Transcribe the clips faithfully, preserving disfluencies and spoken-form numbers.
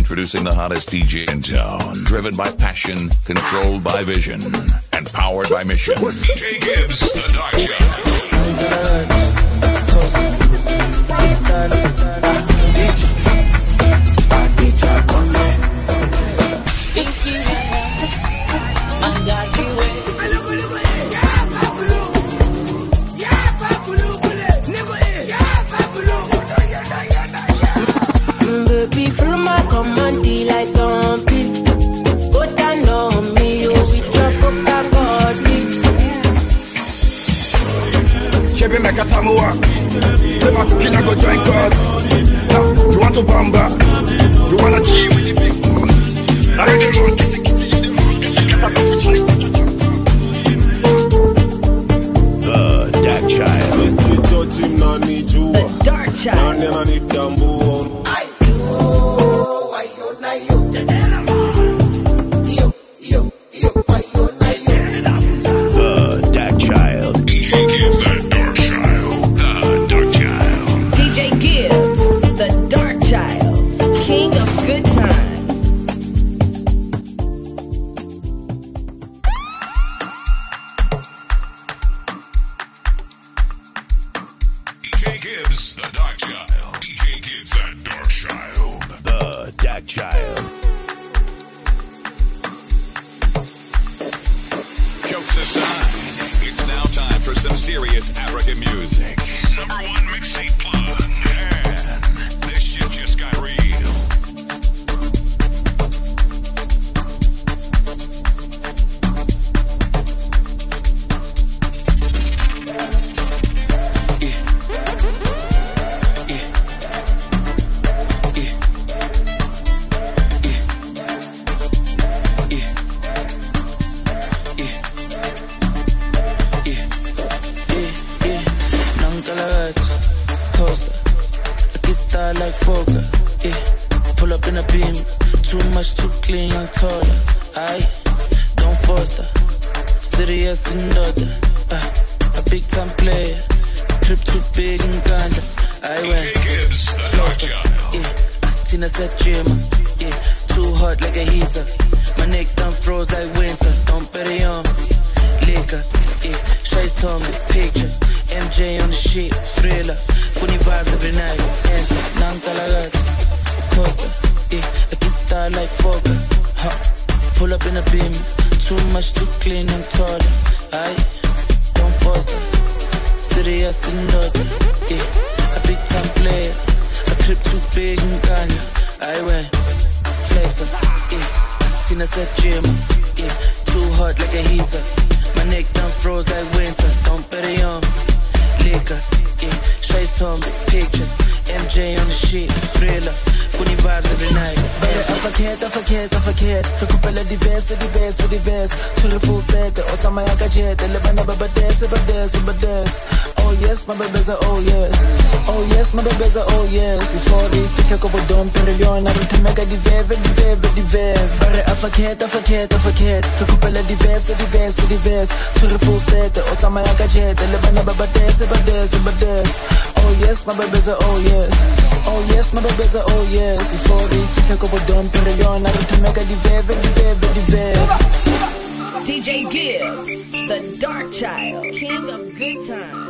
Introducing the hottest D J in town. Driven by passion, controlled by vision, and powered by mission. D J Gibbs, the Dark Child. Baby, follow my command, like something. Go down on me, you be drunk up that body. Chebe make a tamuwa. Say my cooking, I go join God. Now, you want to bamba? You wanna G with the big boss? I really want to get it, get it, The Dark Child. The Dark Child. Verkeerd, verkeerd, verkeerd. Recupera diverse, diverse, diverse. Tjure full set, otama ya gadget. Elebana babadese, badese, badese. Oh yes, my baby's a oh yes. Oh yes, my baby's a oh yes. For the future, go don perion. I need to make a diveve, diveve, diveve. D J Gibbs, the Dark Child, king of good times.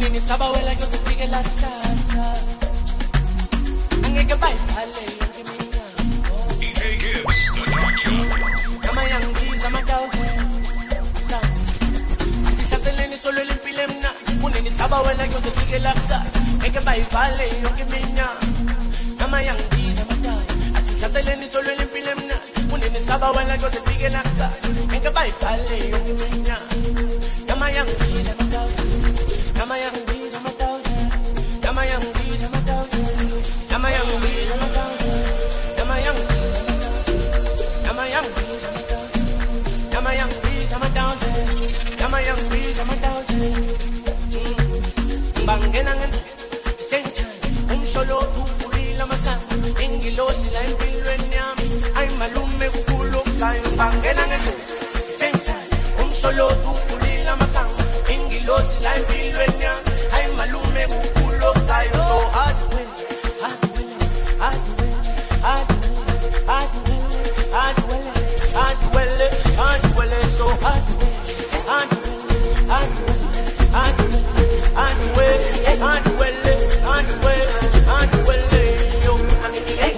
Uneni saba wela yo se fige la sasa. Angeke bayibhale yonke mina. D J Gibbs, the Dark Show. Ama yangiza ama thousand. Asihlasele solo limpile mna. Uneni saba wela yo se fige la sasa. Angeke bayibhale yonke mina. Ama yangiza ama thousand. Asihlasele solo limpile mna. Uneni saba wela yo se fige la sasa. Angeke bayibhale yonke mina. Ama yangiza ama thousand. Nama young bees, I'm a thousand. Nama young bees, I'm a thousand. Nama young bees, I'm a thousand. Nama young bees, I'm a thousand. Nama young bees, I'm a thousand. Nama young bees, I'm a thousand. Bangenangan, same time. Un solo tu pulila masan. Engilos la empilwenyam. Ay malume kulo kain. Bangenangan, same time. Un solo tu pulila masan. Engilos la empilwenyam. Ay malume kulo kain. So hard to win, hard to win, hard to win, hard to win, hard to win, hard to win, hard to win, hard to win. So hard to win, hard to win, hard to win, hard to win, hard to win, hard to win, hard to win, hard to win. Yo, I'm in the game.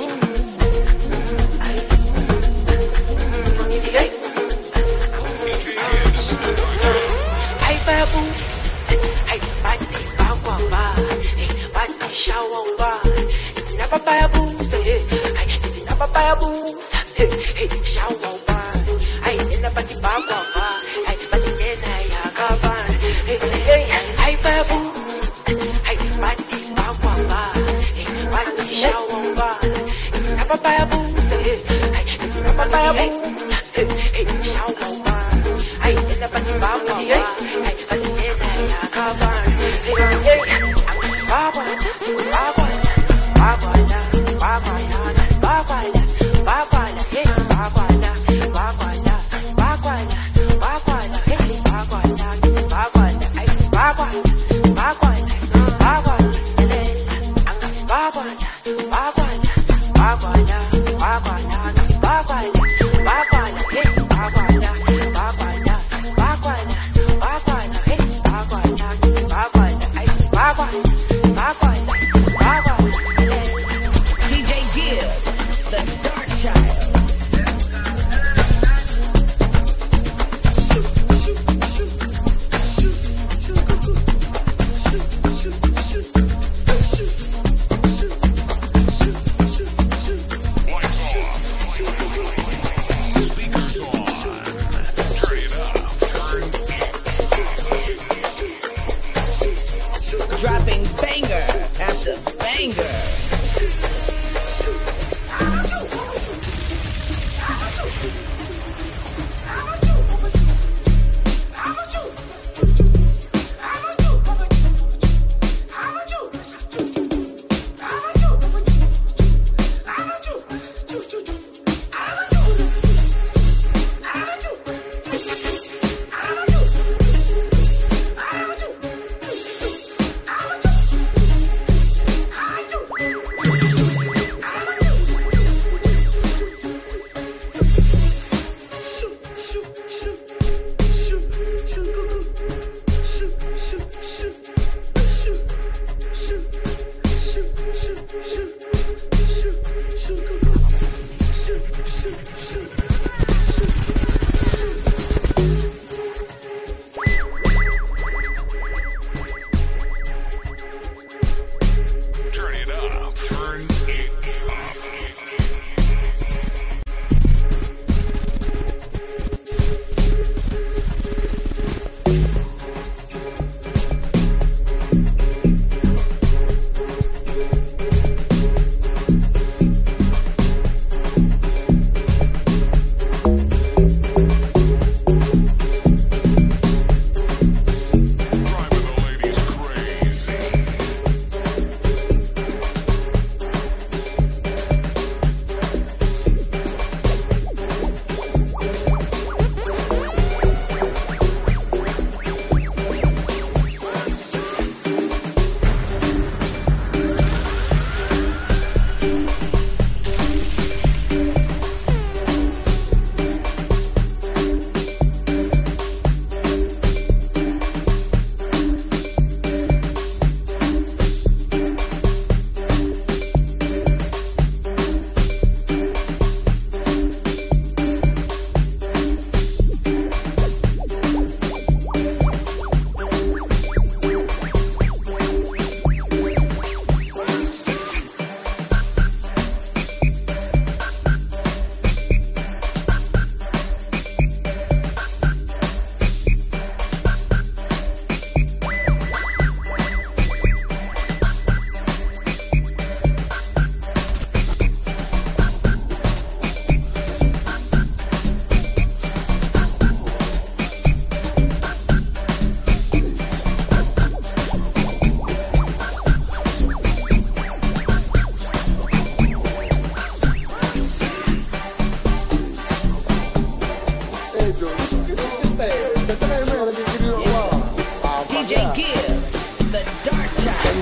Hey, babu. Hey, bati bagwa ba. Hey, bati shawa ba. It's not babu. Hey, it's not babu. Hey, hey, shawa ba. Hey, it's not bati bagwa ba. Hey, bati nena ya kaba. Hey, hey, hey, babu. Hey, bati bagwa ba. Hey, bati shawa ba. It's not babu. Hey, it's not babu. Hey, hey, shawa ba. Hey, it's not bati bagwa ba. Dropping banger after banger.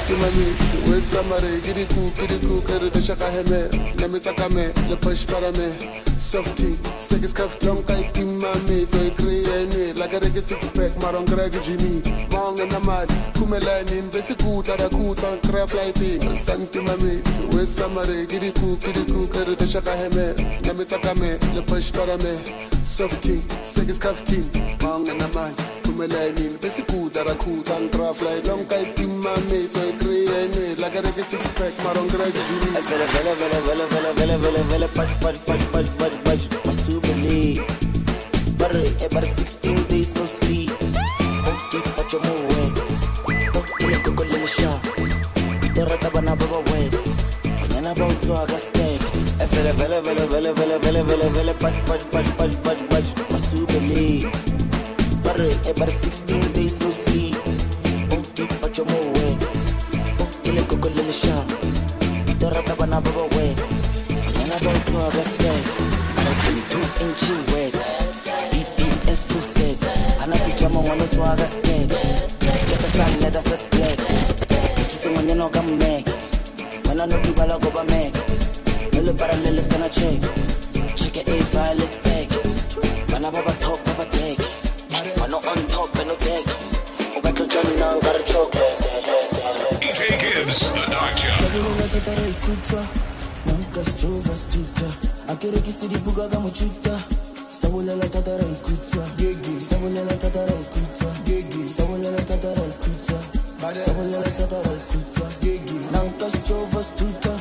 Santi mami, we samare, gidi ku, gidi ku, kere de shaka heme, nemi takame, le push para me, softy, segis kaf long kai tim mami, so I create like a reggae six pack, maron greg Jimmy, mong and amad, kumelanin, besi ku, tada ku, tan craft like it, Santi mami, we samare, gidi ku, gidi ku, kere de shaka heme, nemi takame, le push para me, softy, segis kaf tim, mong and amad, kumelanin, besi ku, tada ku, tan craft like long kai tim mami, so I create like a reggae six pack, maron greg Jimmy. Vele vele vele vele vele vele vele vele patch patch patch patch patch patch masubili bare ever sixteen days no sleep okay patch mo we okay ko ko le sha itera tabana baba we mañana ba utso aga steak vele vele vele vele vele vele vele vele patch patch patch patch patch patch masubili bare ever sixteen days no sleep okay patch mo we okay ko ko le sha itera tabana baba we mañana ba utso aga steak two inch wet B P S two says ana pijama mwana to aga scared sketa san let us split just when you know come make when I know you bala go ba make no le parallel sana check check it if I let's back when I baba top baba take when on top and no take oga to john now got a chocolate D J Gibbs the Dark Show. Nunca estuvo astuta. Aquele que se dibuga da muchuta. Sabula la tatara ikuta. Gigi. Sabula la tatara ikuta. Gigi. Sabula la tatara ikuta. Sabula la tatara ikuta. Gigi. Nunca estuvo astuta.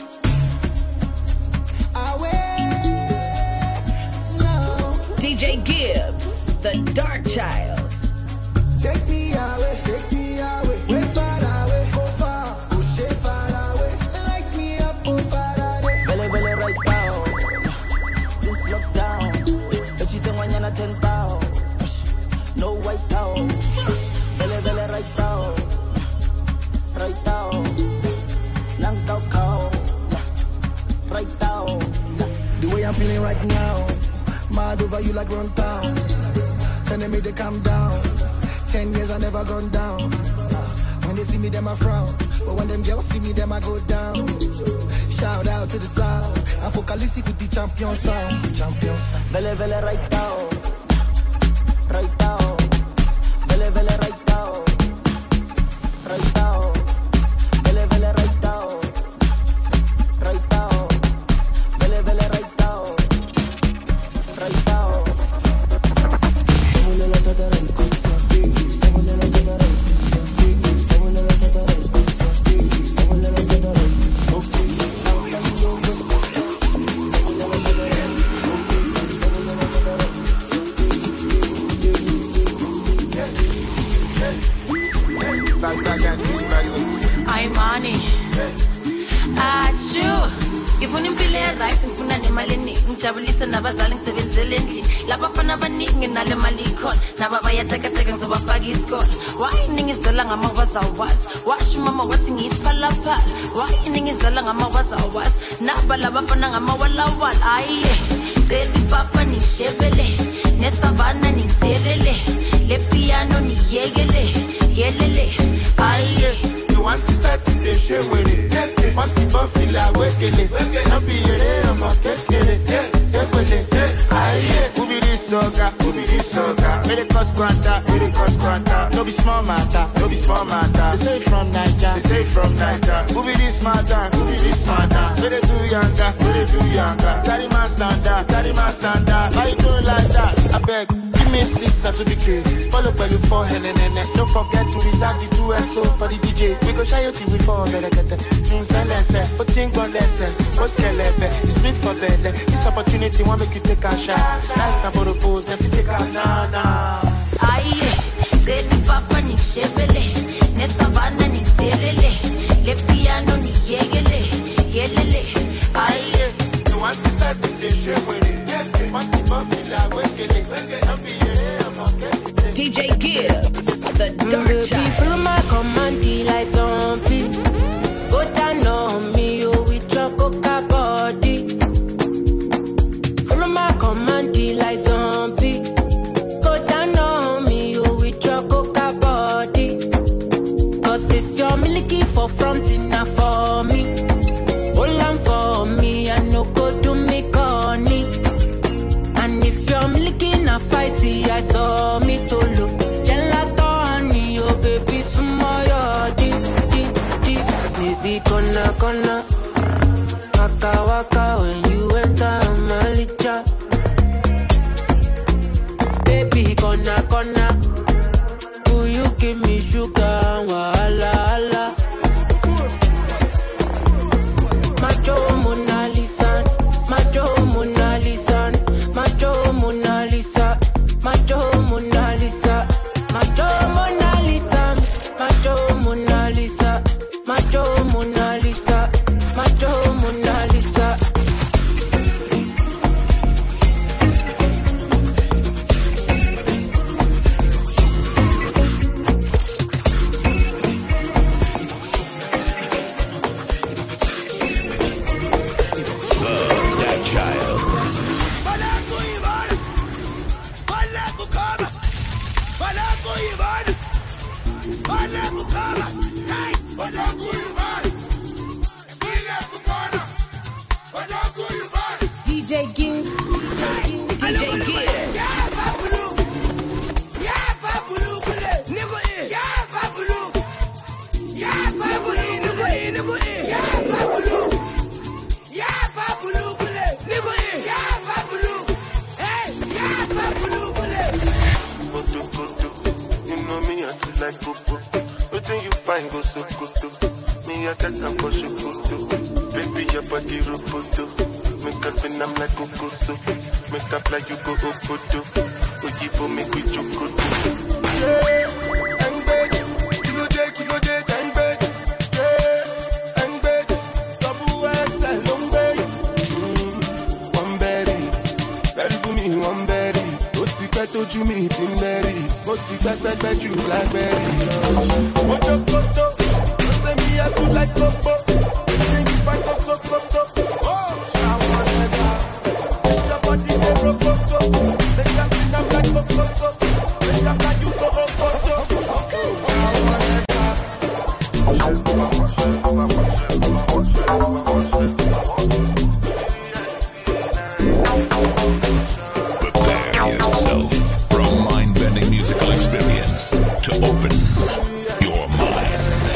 D J Gibbs, the Dark Child. Take me away, take me away, way far away, go far, push it far away, light me up, oh far away. Vele vele right down. Since lockdown, but you don't want to ten down. No white down. Vele vele right down. Right down. Lang down cow. Right down. The way I'm feeling right now, mad over you like run town. Telling me to calm down. Ten years I never gone down. Uh, when they see me, them I frown. But when them girls see me, them I go down. Shout out to the sound. I'm focalistic with the champion sound. Champion sound. Vele vele right down. Right down. Vele vele right down. Right down. Vele vele right down. Right down. Vele vele right down. Right down. Sabula la tatara ikuta. Sabula la tatara ikuta. Sabula la tatara ikuta. Sabula la tatara ikuta. Okay. I'm money. Achu. Ngifuna impilo right, ngifuna nemali eningi, ngijabulise nabazali ngisebenzele endlini. Labafana abaningi nginale mali ikhona, naba bayatekateka ngizobafaka isikole. Why ningizela ngamawaza wazi? Wash mama wathi ngisiphalaphala. Why ningizela ngamawaza wazi? Naba labafana ngamawalawala. Aye. Dedi papa nishebele, nesavana nithelele, le piano niyekele, yelele. Aye. You want to start to the show with it. Want to buffy la wekele. I'll be here, I'm a kekele. Aye. Who be this soca? Who be this soca? May it cost quanta, may it cost quanta. No be small matter, no be small matter. They say from Niger, they say from Niger. Who be this smarter? Who be this smarter? May they do younger, may they do younger. Carry my standard, carry my standard. Why you do like that? I beg. Me six as we be follow by you for hen and then don't forget to reserve the two X O for the D J. We go shine your T V for better get the tunes and lesson. But think on lesson, what's kelebe? It's sweet for belly. This opportunity want make you take a shot. Nice time for the pose, then you take a na na. Aye, dedi papa ni shebele, ne savana ni zelele, le piano ni yegele, yelele. Aye, you want to start the show with it? Want to buffy la wekele? D J Gibbs, the Dark Child. Feel my command like zombie. Go down on me, you with your coca body. Feel my command like zombie. Go down on me, you with your coca body. Cause you're milky for front enough for me, hold on for me, I no go do me corny. And if you're milky na fighty, I saw me to look. Gelato honey, oh baby, sumoyo di di di. Baby, kona kona, waka waka when you enter Malicha. Baby, kona kona, will you give me sugar? Wala wala. Macho Mona Lisa, Macho Mona Lisa, Macho Mona Lisa, Macho Mona Lisa, Macho Mona Lisa, Macho Mona Lisa, Macho Mona Lisa, Macho Mona Lisa. D J King, D J King, D J King. Yeah, Babulu. Yeah, Babulu. Nigga in. Yeah, Babulu. Yeah, Babulu. Nigga in, nigga in. Yeah, Babulu. Yeah, Babulu. Nigga in. Yeah, Babulu. Hey, yeah, Babulu. Koto, koto. You know me, I feel like Coco. Nothing you find go so koto. Me, I get them for Shokoto. Baby, your body roboto. Make up and I'm like Coco so. Make up like you go Okoto. Oji for me with Chokoto. Yeah, and bed. Kilo day, kilo day, and bed. Yeah, and bed. Double X and long bed. One berry. Berry for me, one berry. Oti peto you me, Timberry. Oti pet pet pet you blackberry. Ojo koto. You say me I do like Coco. Think if I go so koto. Prepare yourself for a mind-bending musical experience to open your mind.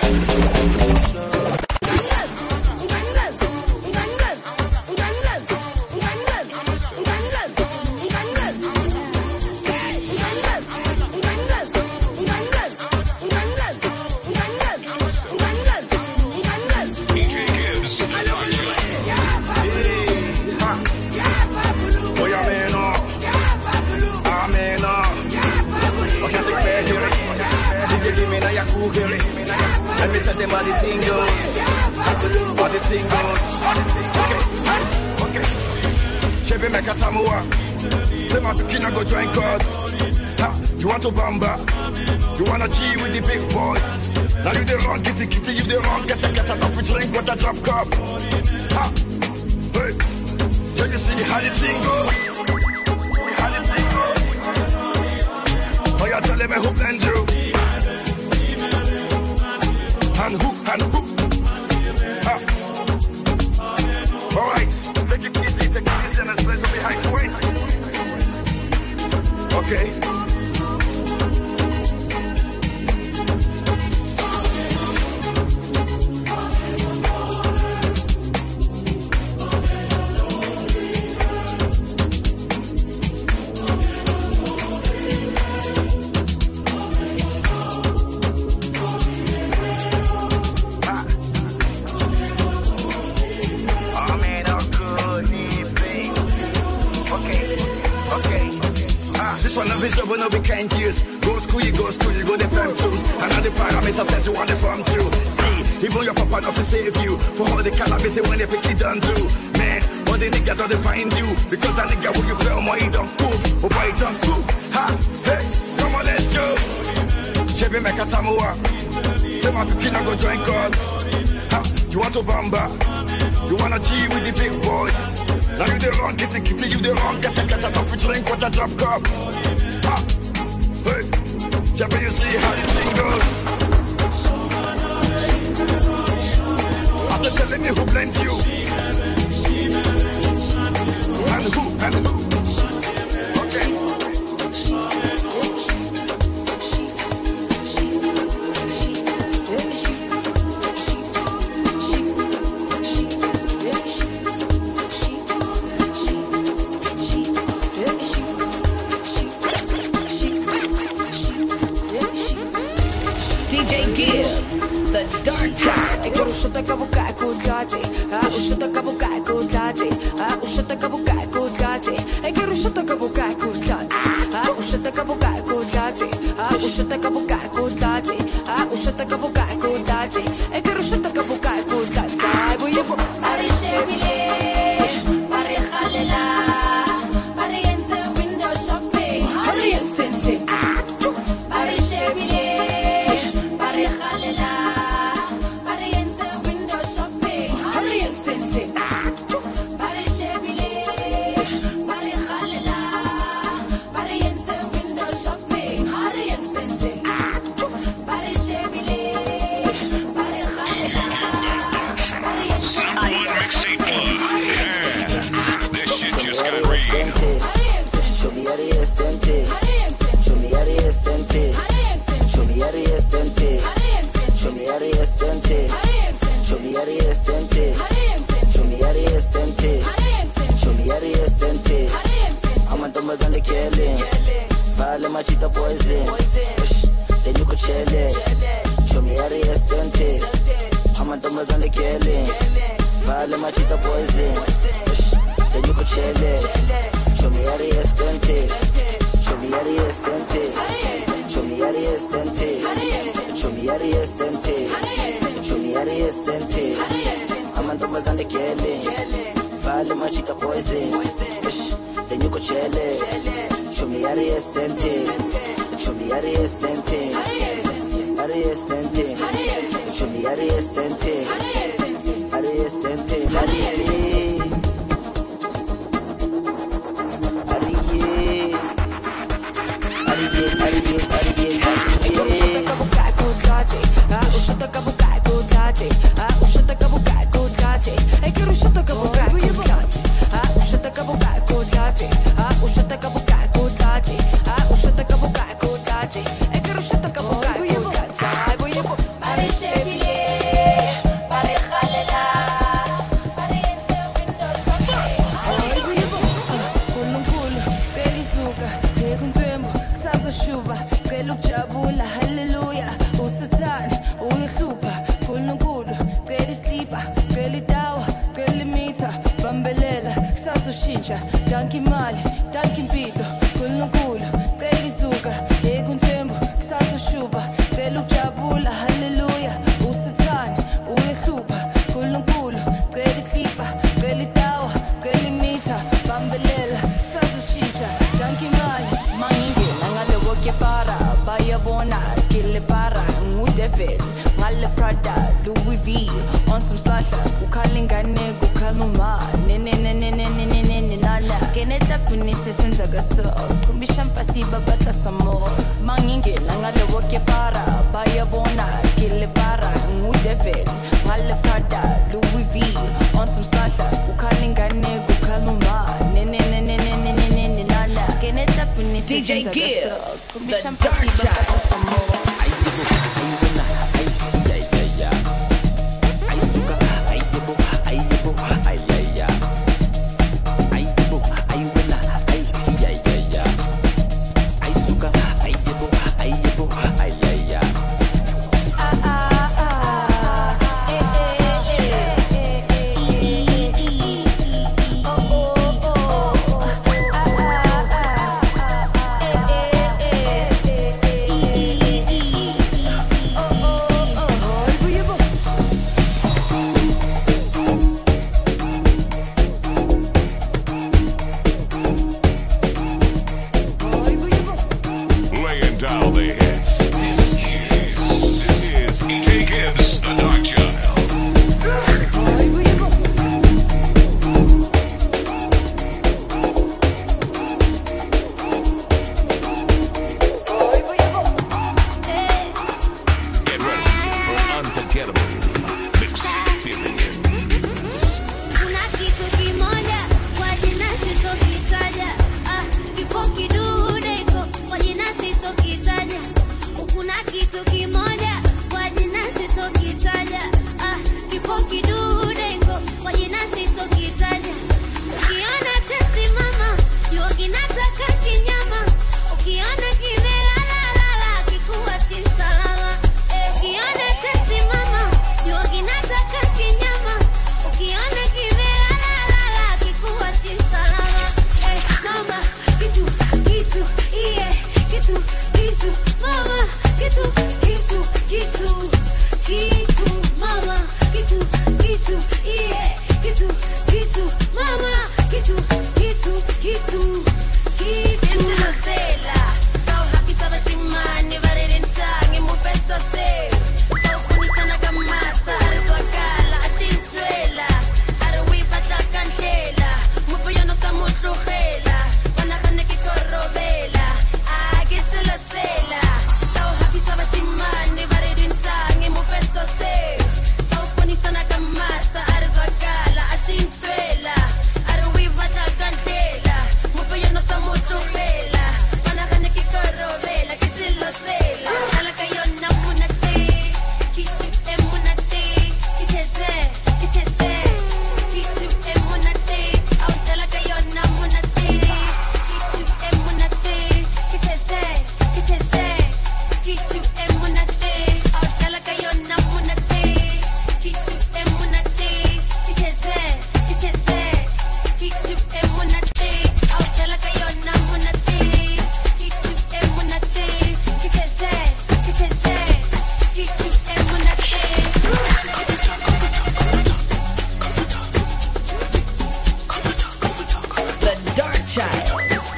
Let me tell them how the thing goes. How the thing goes. Okay, okay. Chevy make a tamua. Say my pikina go join God. Ha, you want to bamba? You wanna G with the big boys? Now you the wrong, kitty kitty, you the wrong, get a get a coffee drink with a drop cup. Ha, hey, can you see how the thing goes? How the thing goes? Oh, you tell me who blend you? And who, and who? Ha. All right, take it easy, take it easy, and let's play some behind the waist. Okay. But no, we can't use. Go school, you go school, you go the time tools. And all the parameters set you on the farm too. See, even your papa not to save you. For all the calamity when they pick it done do. Man, all the niggas don't find you. Because that nigga when you feel more, he don't move. Oh boy, he don't move. Ha, hey, come on, let's go. Chevy make a tamua. Say my pikina go join God. Ha, you want to bamba? You wanna G with the big boys? Now you the wrong, get the kitty, you the wrong, get the get a coffee drink with a drop cup. Ha! Hey! Jabba, you see how the thing goes? the dark child. I get a shot of kabuka kudate. Ah, shot of kabuka kudate. Ah, shot of kabuka kudate. I get a shot of kabuka kudate. Ah, shot of kabuka kudate. Ah, shot of kabuka kudate. Ah, shot of kabuka kudate. I get a shot of kabuka kudate. I will you go. Pare shebile, pare khalela, pare yenze window shopping. Hurry and send it. Pare shebile, pare khalela, pare yenze window shopping. Hurry and send it. Pare shebile, pare khalela, pare yenze window shopping. Hurry and send it. Pare shebile, pare khalela, pare yenze Mixtape Club. Yeah. This shit just got real. Show me how to send it. Show me how to send it. Show me how to send it. Show me how to send it. Show me how to send it. Show me how to send it. Show me how to send it. I'm a dumb as on the killing. Vale machita poison. Then you could chill it. Show me how to send it. I'm a dumb as on the killing. Vale machita poison. Then you could chill it. Show me how to send it. Show me how to send it. Show me how to send it. Show me how to send it. Show me how to send it. I'm a dumb as on the killing. Vale machita poison. Then you could chill it. Show me how to send it. Show me how to send it. How to send it. Show me how to send it. How to send it. How to send it. Pare shebile, pare khalela, pare yenze window Jabula, hallelujah, usasana, uyihlupha, kuNkulunkulu, cela iklipa, cela itawa, cela imitha, bambelela, sasoshintsha, danki imali, danki impilo, kuNkulunkulu, cela izuka, ekuNthembu, sasoshuba, cela ujabula, hallelujah, usasana, uyihlupha, kuNkulunkulu, cela iklipa, cela itawa, cela imitha, bambelela, sasoshintsha, danki imali, mangi, nangale woke para. Bayabona, kille para, ngudevil, ngale Prada, Louis V, on some slasha, ukalingane, ukaluma, ne ne ne ne ne ne ne ne ne nala. Keneta finisse senza gaso, kumbisham pasiba bata samo. Manginge, ngale woke para, bayabona, kille para, ngudevil, ngale Prada, Louis V, on some slasha, ukalingane, ukaluma, ne ne ne ne ne ne ne ne ne nala. Keneta finisse D J Gibbs, the dark child. Ukiona kimelala lala kikuwa chinsalama, eh, ukiona chesi mama kitu, yeah, kitu, kitu, mama, kitu, kitu, kitu, kitu. Sela, so happy saba shimani, baridi ntangi, mufesa se. So kuni sana kamasa, arizwakala, ashintwela. Arawipa takantela, mufuyono sa mutruhela. Wanakane kikorobela, agisela sela. So happy saba shimani, baridi ntangi, mufesa se. So kuni sana kamasa, arizwakala, ashintwela. Arawipa takantela, mufuyono sa mutruhela. Wanakane kikorobela, kisilo sela. Alakayona munate, kitu emunate, kicheze, kicheze, kitu emunate. Alakayona munate, kitu emunate, kicheze, kicheze, kitu emunate. Alakayona munate, kitu emunate, kicheze, kicheze, kitu emunate. Alakayona munate, kitu emunate, kicheze, kicheze, kitu emunate. The Dark Child.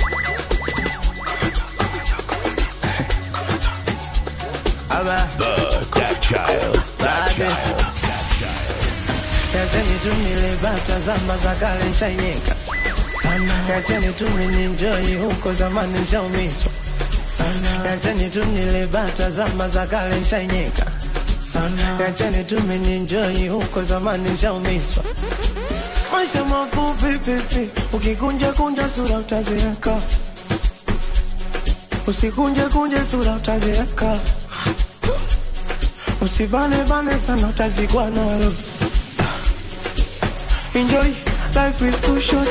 The Dark Child. Dark Child. Yacheni tu nilibata zama za kale nishainyeka sana. Yacheni tu ninenjoy huko zamani nishaumiswa sana. Yacheni tu nilibata zama za kale nishainyeka sana. Yacheni tu ninenjoy huko zamani nishaumiswa. Maisha mafupi pipi, ukikunja kunja sura utazeeka. Usikunje kunje sura utazeeka. Usibane bane sana utazikwa nalo. Enjoy, life is too short.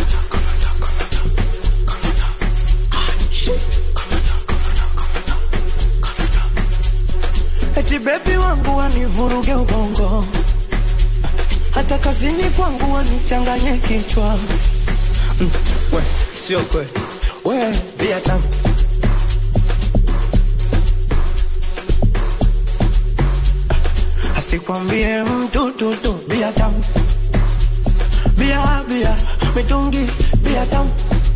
Eti baby wangu wanivuruge ubongo, hata kazini kwangu wanichanganye kichwa. Mm, we, sio kweli. We, bia tamu. Asikwambie mtu tu tu, bia tamu. Bia, bia, mitungi, bia tamu.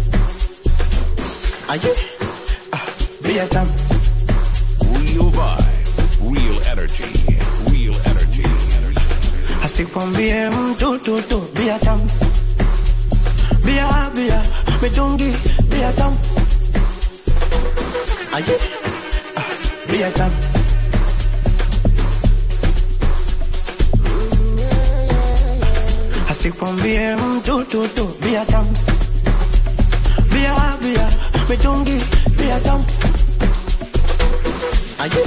Aye, ah, bia tamu. Real vibe. Real energy. Real energy. Asikwambie mtu tu tu, bia tamu. Bia, bia, mitungi, bia tamu. Aye, ah, bia tamu. Asikwambie mtu tu tu, bia tamu. Bia, bia, mitungi, bia tamu. Aye.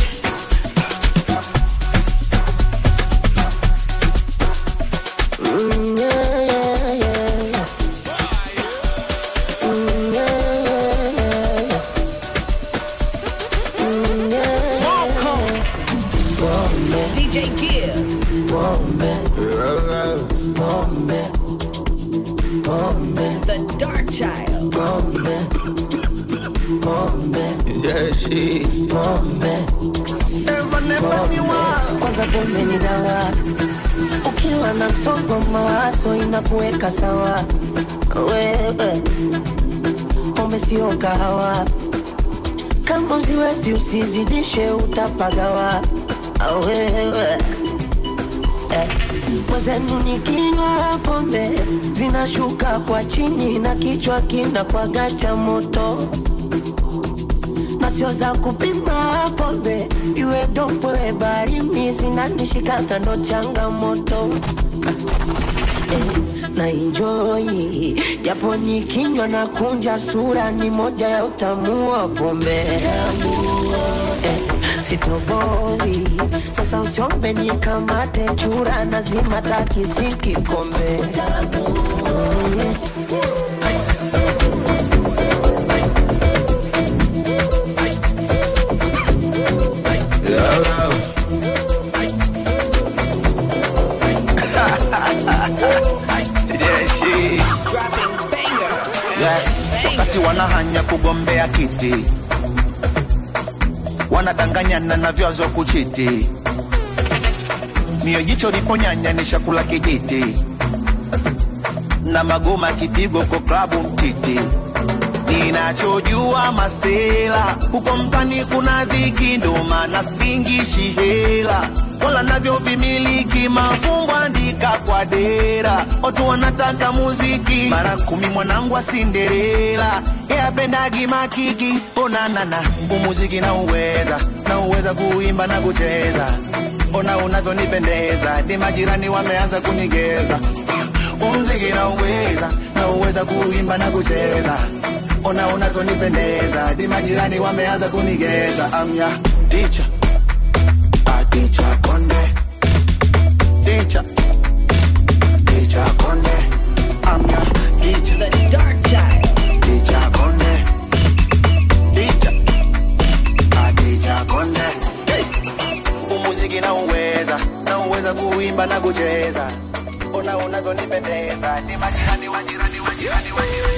Mm, yeah, yeah, yeah, yeah. Mm, yeah, yeah, yeah. Mm, yeah, yeah, yeah. D J Gibbs. The Dark Child. Yeah, she. Kwanza pombe ni dawa, ukiwa na msongo mawazo inakuweka sawa. Wewe pombe sio kahawa, kama usiwezi usizidishe utapagawa. Wewe mwenzenu nikinywa pombe zinashuka kwa chini na kichwa kinakwaga cha moto. Na sio za kupima pombe, iwe dope bari misi na nishika kando changamoto. Eh, na enjoy, japo nikinywa na kunja sura ni moja ya utamu wa pombe. Eh, sitoboi, sasa usiombe nikamate chura nazima takisiki kombe. Mm. Wakati wanahanya kugombea kiti, wanadanganyana na vyazo kuchiti. Mio jicho liponyanya ni shakula kijiti. Na magoma kipigo kwa klabu mtiti. Ninachojua masela huko mtani kuna dhiki ndo maana singishi hela. Wala navyo vimiliki mafumbo andika kwa dera. Watu wanataka muziki mara kumi mwanangu wa Cinderella. Ea pendagi makiki ona nana umuziki na uweza. Na uweza kuimba na kucheza. Ona unavyonipendeza di majirani wameanza kunigeza. Umuziki na uweza. Na uweza kuimba na kucheza. Ona unavyonipendeza di majirani wameanza kunigeza. I'm ya teacher, a teacher Konde, teacher, teacher Konde. I'm ya teacher, the dark child, teacher Konde, teacher, a teacher Konde. Hey, umuziki na uweza, na uweza kuimba na kucheza. Ona unavyonipendeza di majirani wajirani wajirani wajirani.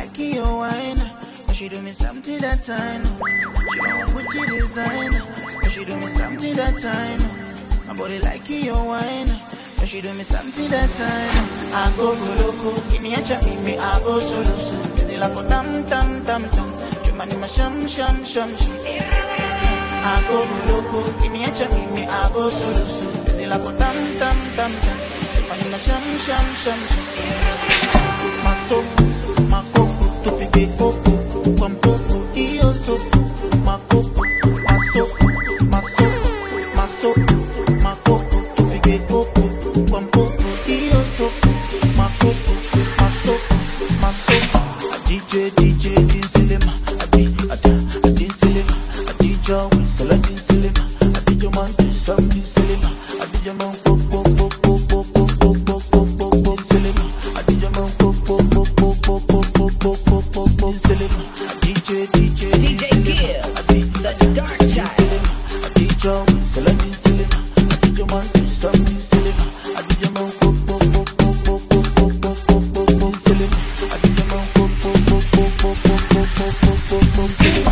like your wine. But she do me something that time. She don't want Gucci design. But she do me something that time. My body like your wine. But she do me something that time. I go go loco. Give me a chop, give me I go solo so. Is it like a tam tam tam tam? You money my sham sham sham sham. I go go loco. Give me a chop, give me I go solo so. Is it like a tam tam tam tam? You money my sham sham sham sham. My soul, my coco, to be big coco, one coco, io so. My coco, my soul, my soul, my soul, my coco, to be big coco, one coco, io so. My coco, my soul, my soul. A D J, D J, din cinema, a D, a D, a din cinema, a D J, whistle a din cinema, a D J man, some din cinema, a D J man, coco, coco, coco, coco, coco, coco, cinema, a D J man, coco, coco, coco, coco, coco, coco, cinema, a D J, D J, D J Gibbs, the dark child, a D J, whistle a din cinema, a D J man, some din cinema, a D J man, coco, coco, coco, coco, coco, cinema, a D J man, coco, coco, coco, coco, coco, cinema.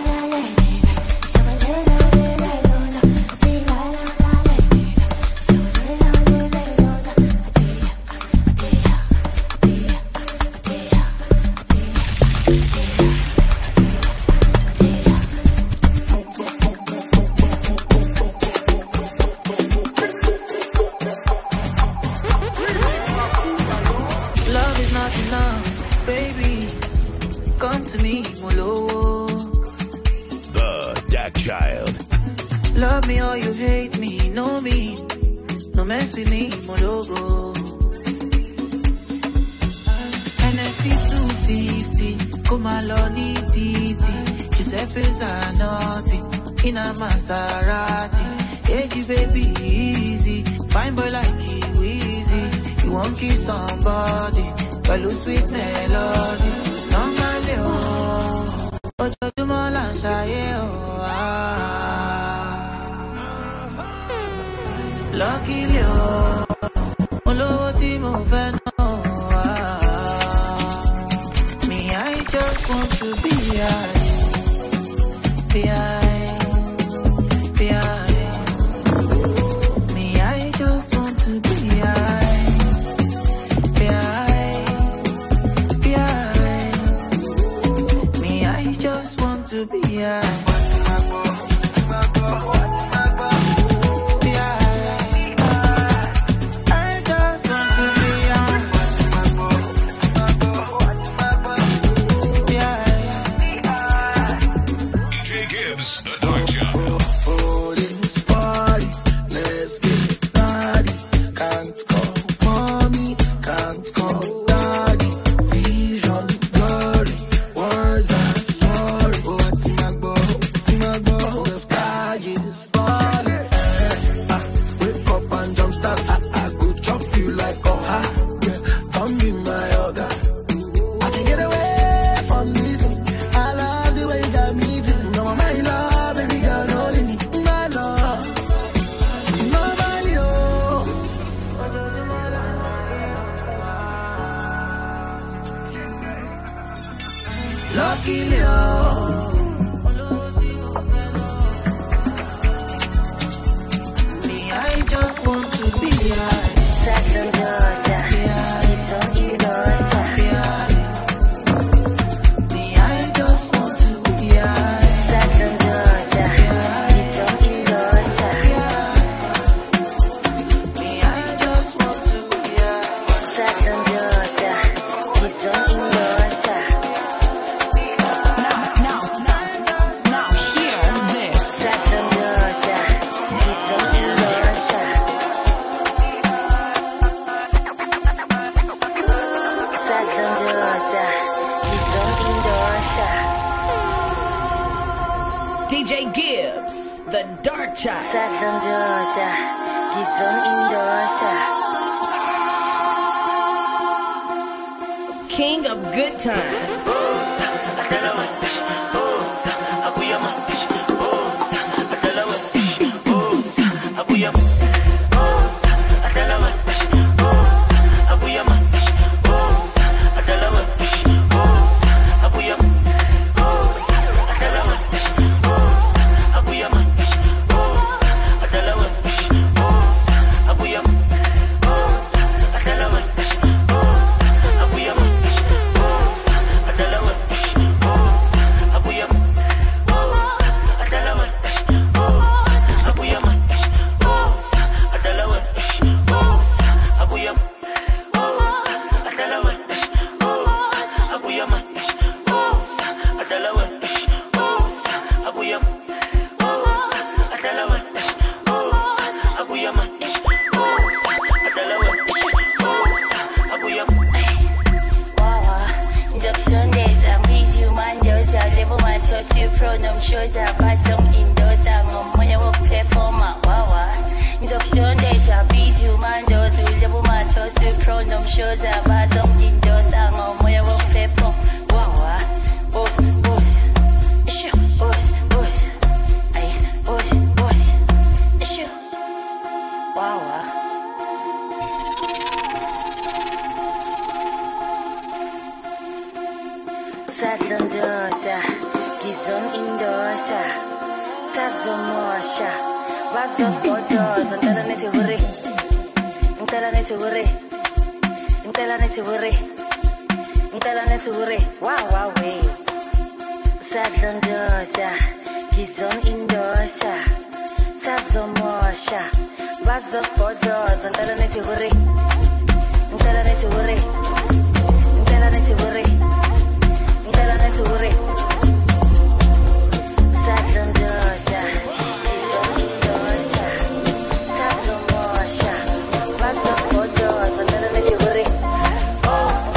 Love is not enough, baby. Come to me, Molo. The Dark Child. Love me or you hate me, know me. No mess with me, Mologo. N S C two fifty, come along, Titi. Giuseppe Zanotti, in a Maserati. Hey, baby, easy. Fine boy like you, easy. You won't kiss somebody, but lose sweet melody. Normally, oh, oh, you mola shaye, oh, ah. Luckily, oh, oh, Timo Veno, ah. Me, I just want to be high, be high, be high. Me, I just want to be high. To be high. Luckily, oh, me, I just want to be high. Saturn does, it's so innocent. Me, I just want to be high. Saturn does, it's so innocent. Me, I just want to be high. Saturn does, it's so innocent. D J Gibbs, the dark child. Satandosa, Gizon Indosa. King of good times. toss you pronoun shows up by some indoors. I'm on when you walk performer. Wow, wow. Induction data, beat you, man, does you double my toss you pronoun shows up by some indoors. I'm on when you walk perform. Wow, wow. Boss, boss. Issue, boss, boss. Aye, boss, boss. Issue. Wow, wow. Sadlondosa, Gizon Indosa, Sazomosha, Vazos Bodos, and Telaneti Wuri, Telaneti Wuri, Telaneti Wuri, Telaneti Wuri, wow, wow, way. Sadlondosa, Gizon Indosa, Sazomosha, Vazos Bodos, and Telaneti Wuri, Telaneti Wuri, Telaneti Wuri. To it. Sadlondosa, Gizondosa, Sazomosha, Vazos Bodos, and then let you worry. Oh,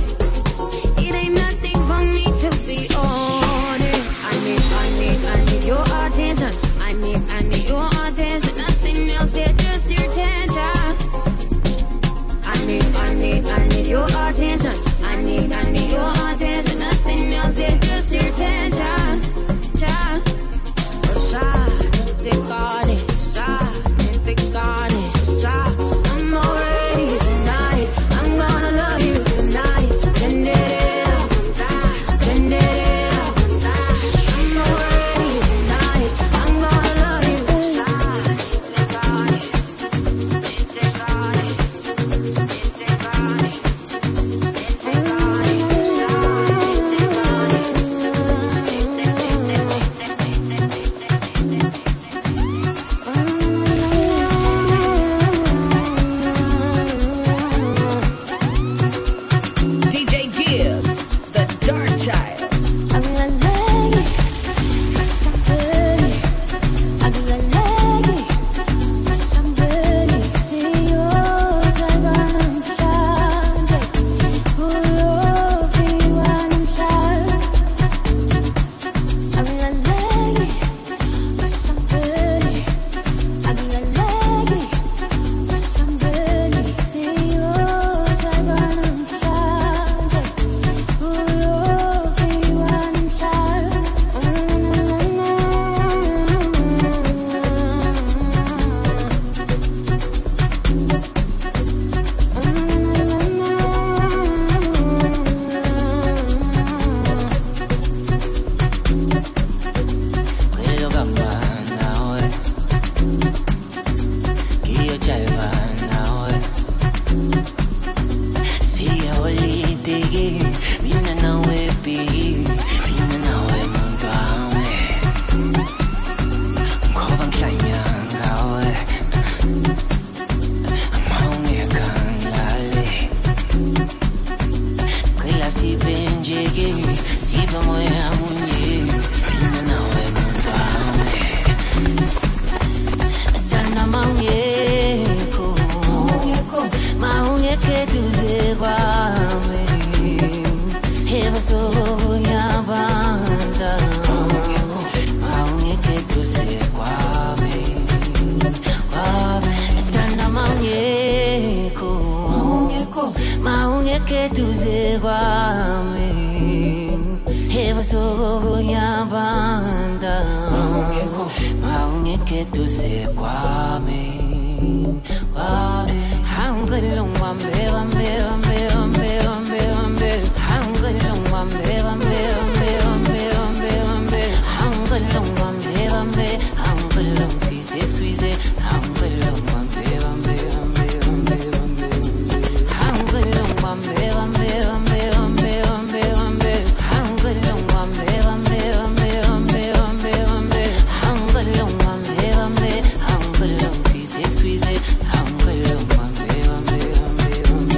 It ain't nothing for me to be on it. I need, I need, I need your eduze kwami ebusuku kunyabanda mawungekho eduze kwami hangile ngwambe wambe wambe wambe wambe wambe hangile ngwambe wambe wambe wambe wambe wambe hangile ngwambe wambe hangile squeeze squeeze hangile ngwambe wambe wambe wambe wambe hangile ngwambe wambe wambe wambe wambe wambe hangile ngwambe wambe wambe wambe wambe wambe hangile ngwambe wambe hangile squeeze squeeze hangile ngwambe wambe wambe wambe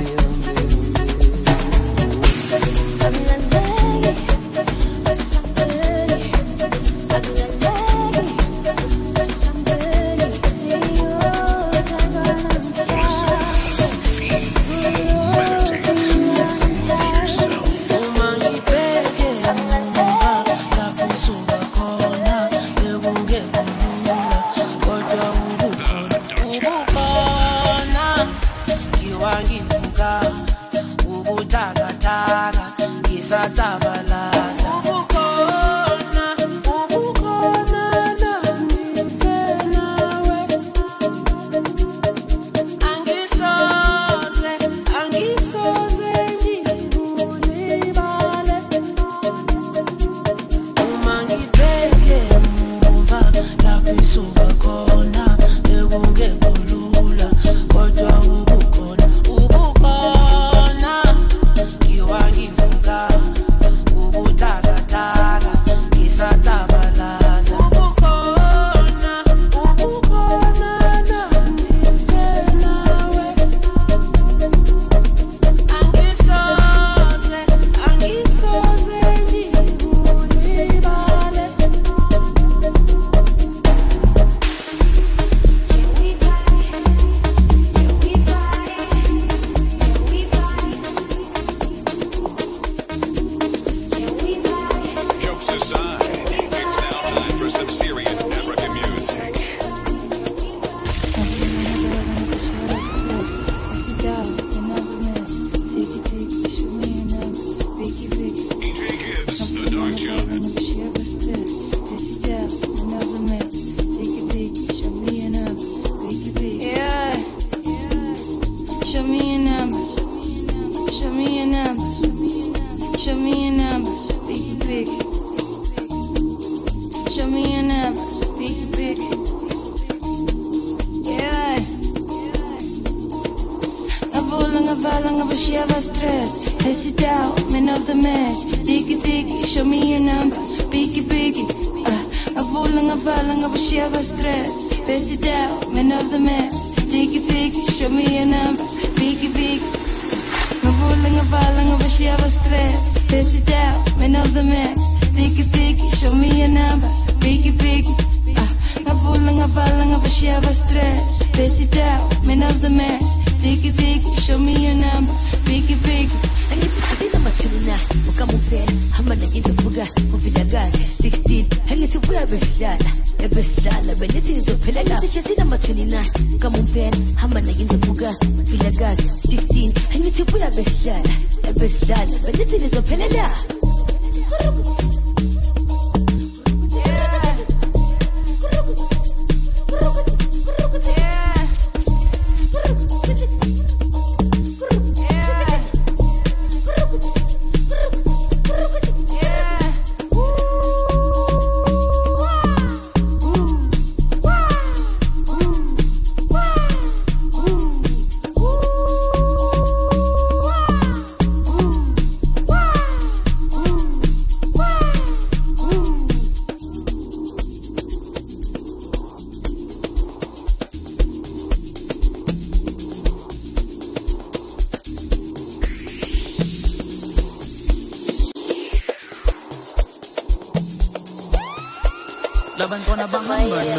Labantwana bahamba na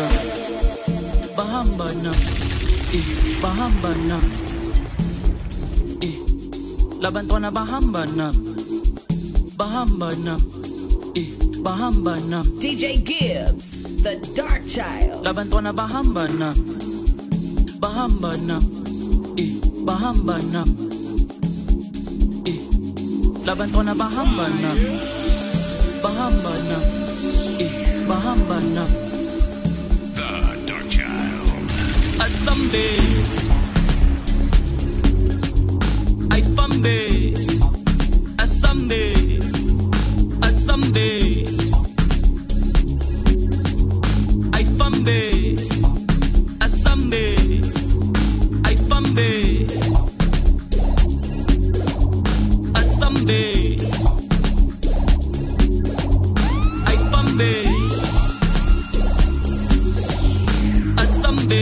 bahamba na eh bahamba na eh labantwana bahamba na bahamba na eh bahamba na D J Gibbs, the Dark Child. Labantwana bahamba na bahamba na eh bahamba na eh labantwana bahamba na bahamba na eh bahamba na The Dark Child. Asambe Aifambe Asambe Asambe Aifambe Asambe Aifambe Asambe Aifambe Asambe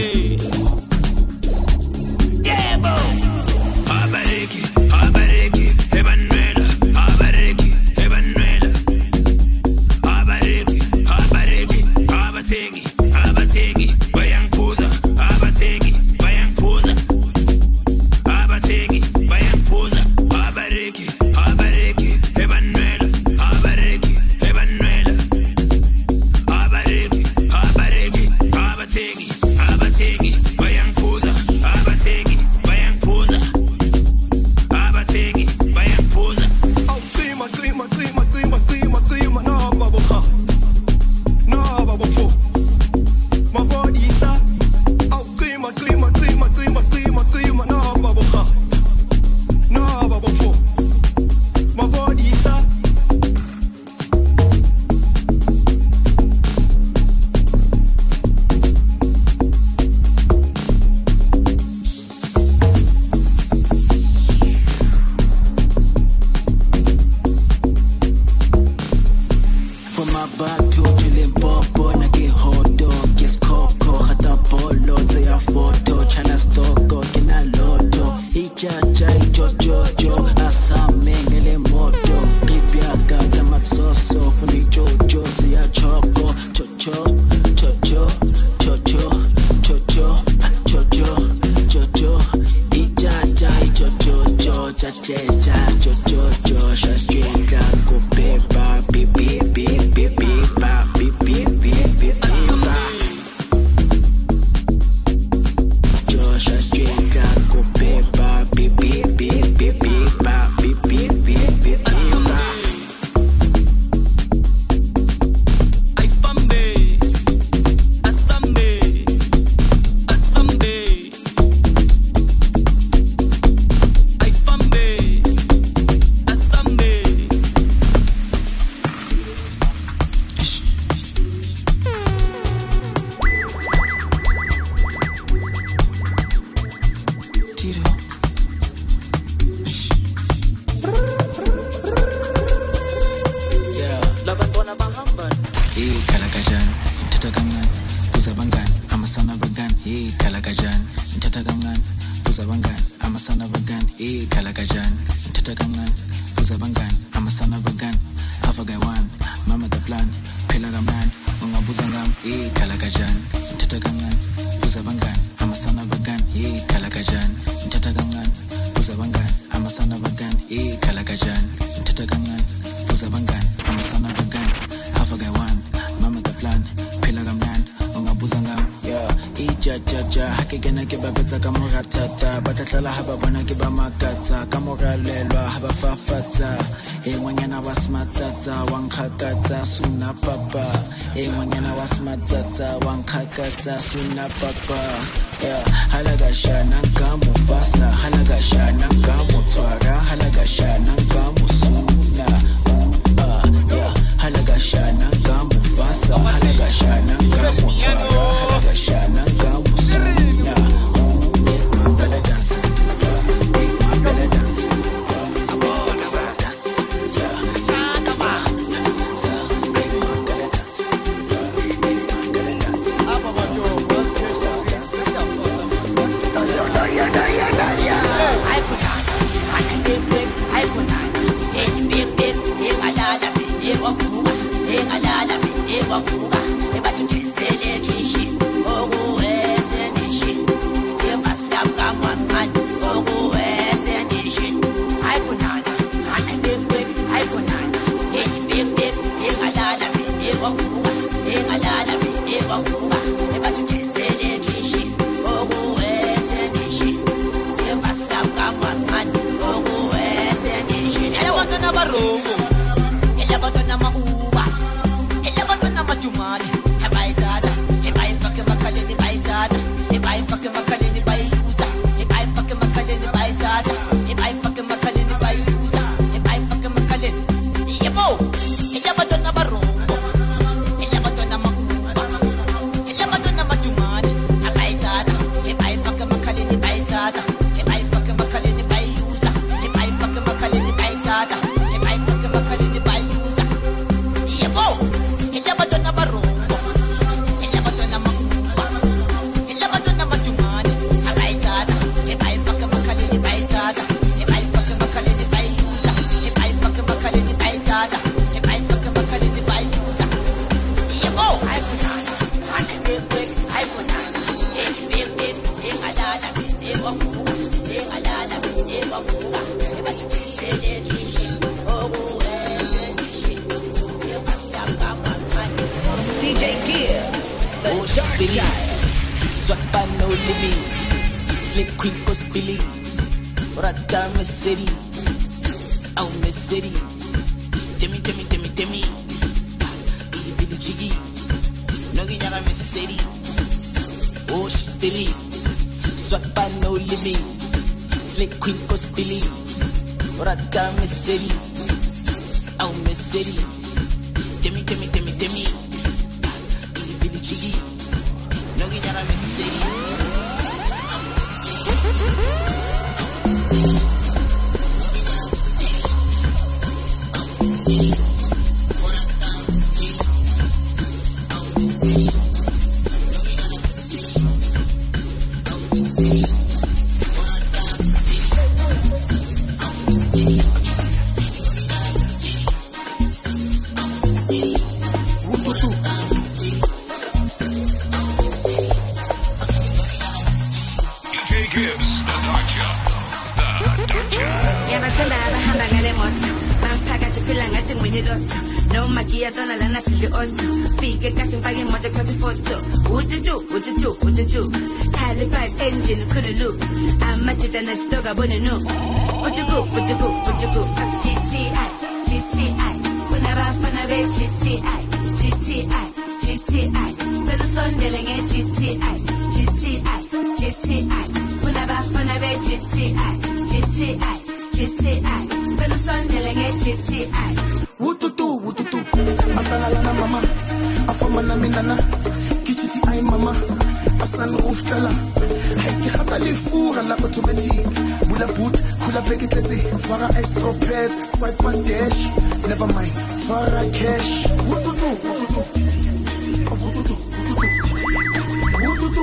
Debo Habareki Habareki Ebanuela Habareki Ebanuela Habareki Habareki Habatengi Habatengi Bayangpuza Habatengi Bayangpuza Habatengi Bayangpuza Habareki Habareki Ebanuela Habareki Ebanuela Habareki Habareki Habatengi Habatengi Bayangpuza Habatengi Bayangpuza Habatengi Bayangpuza Oh, klima, klima, klima, klima, klima, klima, no, bubble, huh? No, bubble, full. My body is up. Oh, klima, klima, klima, klima, klima, klima, no, bubble, huh? No, bubble, full. My body is up. From my back to chillin' popo, na get hot dog, yes coco, hata polo, zaya photo, chana stoko, kina loto, ichacha, ichochocho, asame ngele moto, ripiaka, yamatsoso, funi jojo, zaya choco, chocho, chocho, chocho, chocho, chocho, chocho, ichacha, ichochocho, chachecha, chochocho, shastrika, kupepa, pipi, pipi, pipi, pa, pipi, pipi, pipa. Joshua Street, kupepa, pipi, pipi, pipi, pa, pipi, pipi, pipa. Aifambe Asambe Asambe Aifambe Asambe Tito. Yeah. labantwana bahamba Hey, kalakajan, ntata kangan, kuzabangan, amasana bagan. Hey, kalakajan, ntata kangan, kuzabangan, amasana bagan. Hey, kalakajan, ntata kangan, kuzabangan, amasana bagan. Afagawan, mama the plan, pelagaman, ungabuzangam. Hey, kalakajan, ntata kangan, kuzabangan, amasana bagan. Hey, kalakajan, ntata kangan, kuzabangan, amasana bagan. Hey, kalakajan, ntata kangan, kuzabangan, amasana bagan. Afagawan, mama the plan, pelagaman, ungabuzangam. Yeah, ija jaja, hakigena ke babetsa ka moratata, batatla haba bona ke ba makatsa, ka moralelwa haba fafatsa. E ngwanyana wa smatata, wankakatsa suna papa. E ngwanyana wa smatata, wankakatsa suna papa. Yeah, halagasha nankamu fasa, halagasha nankamu twara, halagasha nankamu suna. Uh, yeah, halagasha nankamu fasa, halagasha nankamu twara, halagasha nankamu suna. Big man better dance, big man better dance. I'm all gonna dance, yeah. So, big man better dance, big man better dance. I could not, I big big, I could not. Hey, big big, hey, alala, hey, wafuga, hey, alala, hey, wafuga. Hey, but you can say let me shit. Oh, go where's any shit? Hey, but stop, come on, man. Oh, go where's any shit? I could not, I big big, I could not. Hey, big big, hey, alala, hey, wafuga, hey, alala, hey, wafuga. Hey, but you can say let me shit. Oh, go where's any shit? Hey, but stop, come on, man. Oh, go where's any shit? marongo elabantwana ma-uba elabantwana majumane abayithatha ebayifake emakhaleni bayithatha ebayifake emakhaleni bayiyuza ebayifake emakhaleni bayithatha ebayifake emakhaleni bayiyuza ebayifake emakhaleni yebo elabantwana barongo elabantwana ma-uba elabantwana majumane abayithatha ebayifake emakhaleni bayithatha ebayifake emakhaleni bayiyuza ebayifake emakhaleni bayithatha ebayifake emakhaleni bayiyuza yebo elabantwana barongo elabantwana ma-uba elabantwana majumane abayithatha ebayifake emakhaleni bayithatha ebayifake emakhaleni bayiyuza ebayifake emakhaleni bayithatha ebayifake emakhaleni bayiyuza yebo ayibonana anebebek ayibonana elibebek engalala ebavuka engalala ebavuka ebashisele lishe okuwenzelishe ebasiyakamaqani D J Gibbs, the Oh, she's dark believe. child. Swag by no limit. Slip quick go spilly. Rata me city. Oh me city. Temi temi temi temi. Easy the jiggy. No ginyaga me city. Oh she's believe. Swag by no limit. Slip quick go spilly. Rata me city. Oh me city. Temi temi temi temi. Easy the jiggy. No ginyaga me city. D J Gibbs, the Dark Child. The Dark Child. yabathanda abahamba ngale moto bamphakathi phila ngathi ngwinilotho noma giyatona lana sidle otho fike kasi ngifake imoto ekuthatha ifoto ututu ututu ututu khali pipe engine khululu amajita nesitoka bone no utuku utuku utuku G T I G T I funa bafana be G T I G T I G T I cela sondele nge G T I G T I G T I funa bafana be G T I G T I G T I cela sondele nge G T I Wututu, wututu, atalala na mama, afama na minana, kichiti ay mama, asan uftala, hay ki khata lifura la automatic, bula boot, kula pekitete, swara estropez, swipe my dash, never mind, swara cash, wututu, wututu, wututu, wututu, wututu,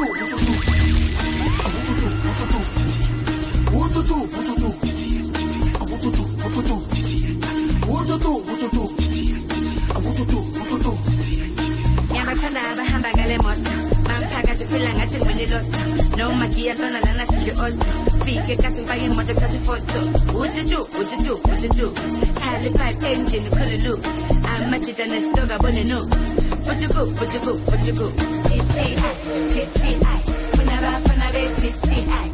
wututu, wututu, wututu, wututu, wututu, wututu, wututu, wututu, wututu. yabathanda abahamba ngale moto bamphakathi phila ngathi ngwinilotho noma giyatona lana sidle otho fike kasi ngifake imoto ekuthatha ifoto ututu ututu ututu khali pipe engine khululu amajita nesitoka bone no utuku utuku utuku G T I G T I funa bafana be G T I